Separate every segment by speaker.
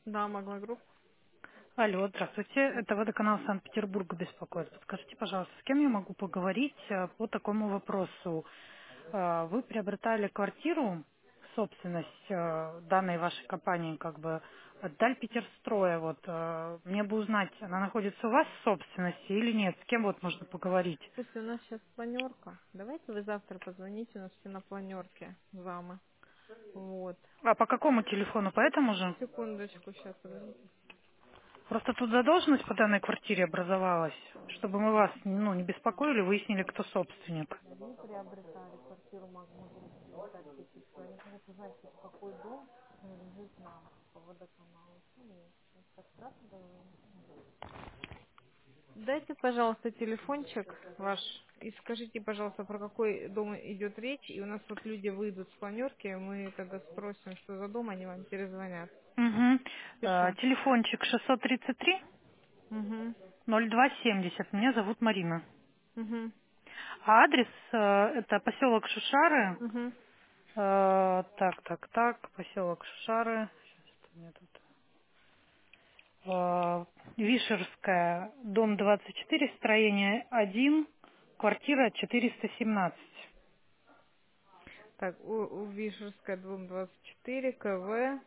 Speaker 1: Да, могла группа.
Speaker 2: Алло, здравствуйте. Это водоканал Санкт-Петербурга беспокоит. Скажите, пожалуйста, с кем я могу поговорить по такому вопросу? Вы приобретали квартиру, собственность данной вашей компании, как бы от Дальпетерстроя. Вот, мне бы узнать, она находится у вас в собственности или нет? С кем вот можно поговорить?
Speaker 1: Слушайте, у нас сейчас планерка. Давайте вы завтра позвоните, у нас все на планерке, замы. Вот.
Speaker 2: А по какому телефону? По этому же?
Speaker 1: Секундочку, сейчас, подождите.
Speaker 2: Просто тут задолженность по данной квартире образовалась, чтобы мы вас не беспокоили, выяснили, кто собственник.
Speaker 1: Мы приобретали квартиру Магма Групп в Дальпетерстро. Они хотят узнать, в какой дом принадлежит нам по водоканалу. Ну, сейчас так страшно говорю. Дайте, пожалуйста, телефончик ваш и скажите, пожалуйста, про какой дом идет речь. И у нас вот люди выйдут с планерки, мы тогда спросим, что за дом, они вам перезвонят.
Speaker 2: Угу.
Speaker 1: Пишу.
Speaker 2: Телефончик 633
Speaker 1: Угу.
Speaker 2: 0270. Меня зовут Марина.
Speaker 1: Угу.
Speaker 2: А адрес это поселок Шушары.
Speaker 1: Угу.
Speaker 2: Так, поселок Шушары. Сейчас у меня тут. Вишерская, дом 24, строение 1, квартира 417.
Speaker 1: Так, у Вишерская, дом 24, КВ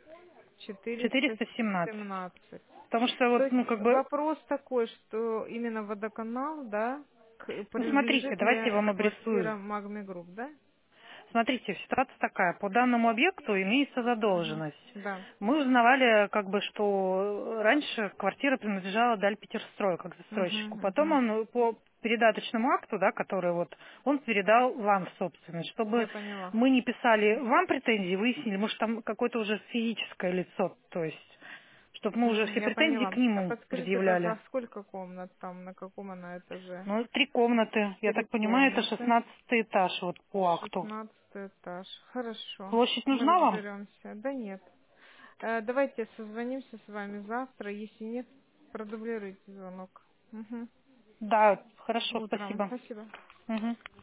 Speaker 2: 417.
Speaker 1: 417.
Speaker 2: Потому что
Speaker 1: То
Speaker 2: вот,
Speaker 1: есть
Speaker 2: как бы,
Speaker 1: вопрос такой, что именно водоканал, да,
Speaker 2: смотрите,
Speaker 1: принадлежит мне
Speaker 2: давайте я вам
Speaker 1: эта
Speaker 2: обрисую.
Speaker 1: квартира Магми Групп, да?
Speaker 2: Смотрите, ситуация такая. По данному объекту имеется
Speaker 1: Угу.
Speaker 2: задолженность.
Speaker 1: Да.
Speaker 2: Мы узнавали, как бы, что раньше квартира принадлежала Дальпетерстрою как
Speaker 1: Угу,
Speaker 2: застройщику. Потом
Speaker 1: угу.
Speaker 2: он по передаточному акту, да, который вот, он передал вам в собственность.
Speaker 1: Я
Speaker 2: Чтобы
Speaker 1: поняла.
Speaker 2: мы не писали вам претензии, выяснили, может, там какое-то уже физическое лицо, то есть, чтобы мы уже все
Speaker 1: Я
Speaker 2: претензии
Speaker 1: поняла.
Speaker 2: к
Speaker 1: А
Speaker 2: нему
Speaker 1: подскажите,
Speaker 2: предъявляли.
Speaker 1: а сколько комнат там, на каком она этаже?
Speaker 2: Ну, 3 комнаты. Я
Speaker 1: 3
Speaker 2: так понимаю, это
Speaker 1: комнаты.
Speaker 2: 16 этаж вот по акту.
Speaker 1: 16 этаж. Хорошо.
Speaker 2: Площадь
Speaker 1: Мы
Speaker 2: нужна вам?
Speaker 1: разберемся. Да нет. Давайте созвонимся с вами завтра. Если нет, продублируйте звонок. Угу.
Speaker 2: Да, хорошо,
Speaker 1: Утром.
Speaker 2: спасибо.
Speaker 1: Спасибо.
Speaker 2: Мгм.